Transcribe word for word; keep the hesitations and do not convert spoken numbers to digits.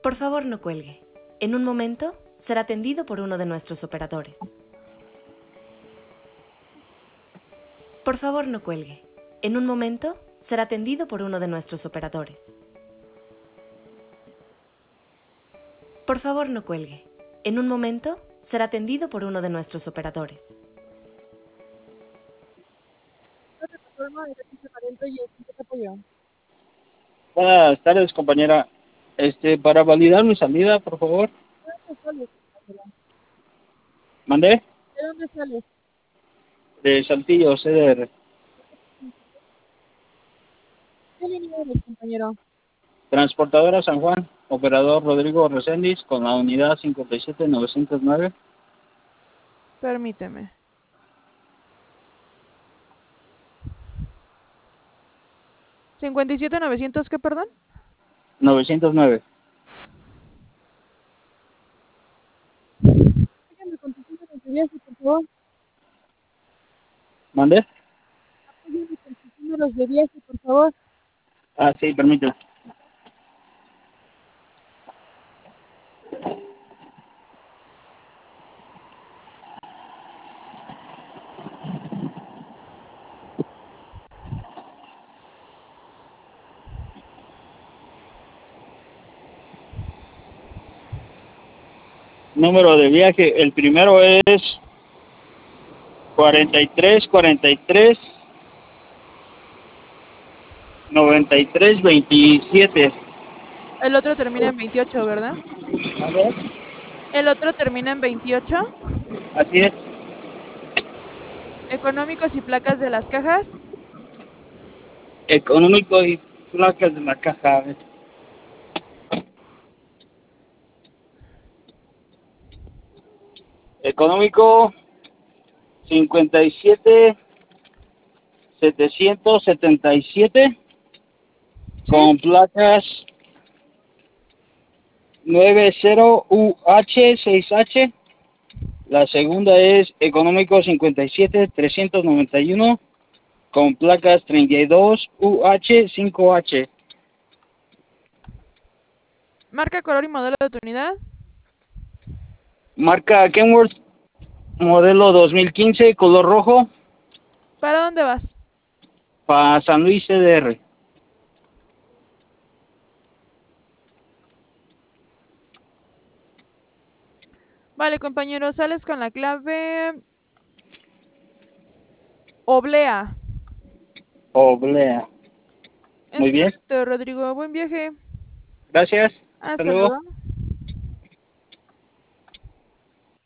Por favor, no cuelgue. En un momento será atendido por uno de nuestros operadores. Por favor, no cuelgue. En un momento será atendido por uno de nuestros operadores. Por favor, no cuelgue. En un momento será atendido por uno de nuestros operadores. Buenas tardes, compañera. Este, para validar mi salida, por favor. ¿Mandé? ¿De dónde sales? De Saltillo, C D R. ¿Qué línea eres, compañero? Transportadora San Juan, operador Rodrigo Reséndiz, con la unidad cincuenta y siete novecientos nueve. Permíteme. cincuenta y siete novecientos, ¿qué, perdón? novecientos nueve. Déjame contestar los de viaje, por favor. ¿Mandé? Déjame contestar los de viaje, por favor. Ah, sí, permítame. Número de viaje, el primero es cuarenta y tres, cuarenta y tres, noventa y tres, veintisiete. El otro termina en veintiocho, ¿verdad? ¿Mandé? El otro termina en veintiocho. Así es. Económicos y placas de las cajas. Económico y placas de la caja. A ver. Económico cincuenta y siete setecientos setenta y siete, ¿Sí? con placas noventa U H seis H. La segunda es económico cincuenta y siete trescientos noventa y uno, con placas treinta y dos U H cinco H. Marca, color y modelo de tu unidad. Marca Kenworth, modelo dos mil quince, color rojo, ¿Para dónde vas? para San Luis C D R. Vale, compañero, sales con la clave oblea. Oblea. Es Muy bien. correcto, Rodrigo. Buen viaje. Gracias. Hasta Hasta luego. luego.